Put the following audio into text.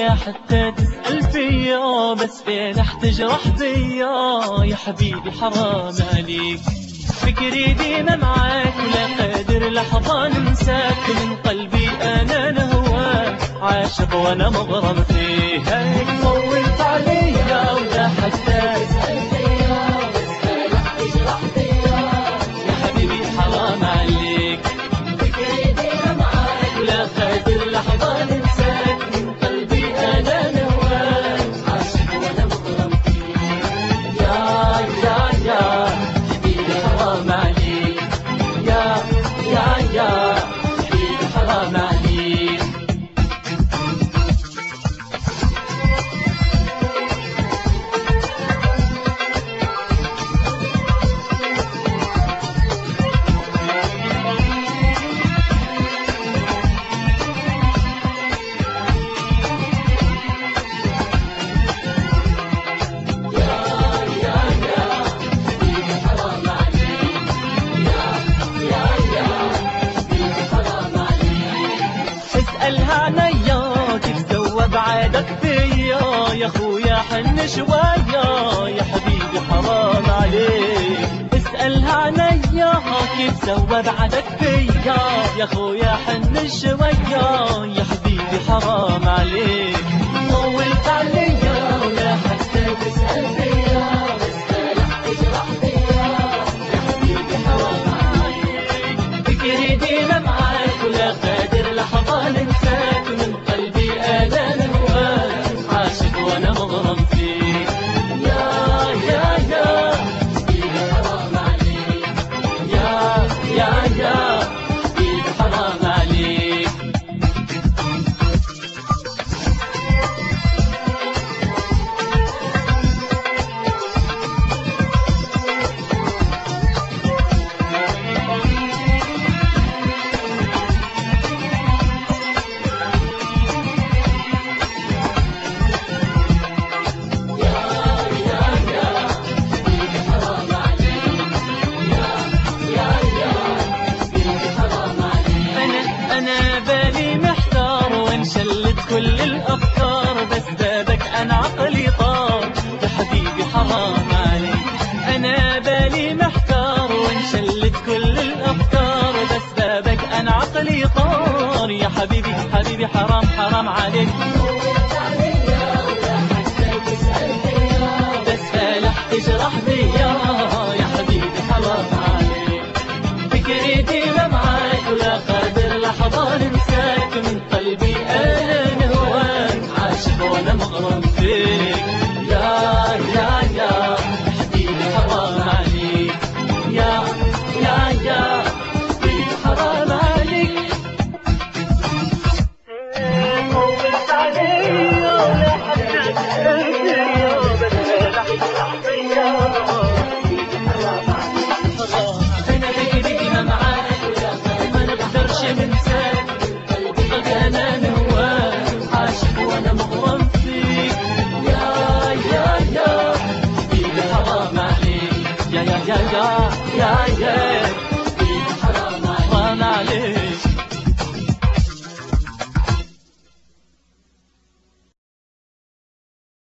ولا حتى تسأل فيا، بس فينح تجرح بيا يا حبيبي حرام عليك. فكري ديما معاك ولا قادر لحظة ننساك، من قلبي أنا نهواك عاشق وأنا مغرم فيه. هيك طولت عليا ولا حتى تسأل فيا، بس فينح تجرح بيا يا حبيبي حرام عليك. فكري ديما معاك ولا قادر لحظة ننساك، من قلبي أنا نهواك عاشق وأنا مغرم فيه. يا حبيبي حرام عليك، يا حبيبي حرام عليك. الهعنيا كيف سوى بعادك فيا يا خويا حن شوية يا حبيبي حرام عليك. اسأل هعنيا كيف سوى بعادك فيا يا خويا حن شوية يا حبيبي حرام عليك. طولت عليا ولا حتى تسأل فيا، بس فالح تجرح بيا يا حبيبي حرام عليك. فكري ديما معاك ولا قادر لحظة ننساك، من قلبي أنا نهواك عاشق وأنا مغرم فيك. يا حبيبي حرام عليك، يا حبيبي حرام عليك. أنا بالي محتار وانشلت كل الأفكار، بس بابك أنا عقلي طار يا حبيبي حرام عليك. أنا بالي محتار وانشلت كل الأفكار، بس بابك أنا عقلي طار يا حبيبي حرام عليك. بس فالح تجرح بيا يا حبيبي حرام عليك. فكري ديما معاك ولا قادر لحظة ننساك، من قلبي أنا نهواك عاشق وأنا مغرم فيك. يا حبيبي حرام عليك، يا حبيبي حرام عليك. طولت عليا ولا حتى تسأل فيا، بس فالح تجرح بيا أنا بقينا معاك ما نقدرش ننساك، قلبك أنا نهواك عاشق وأنا مغرم فيك. يا حبيبي حرام عليك، يا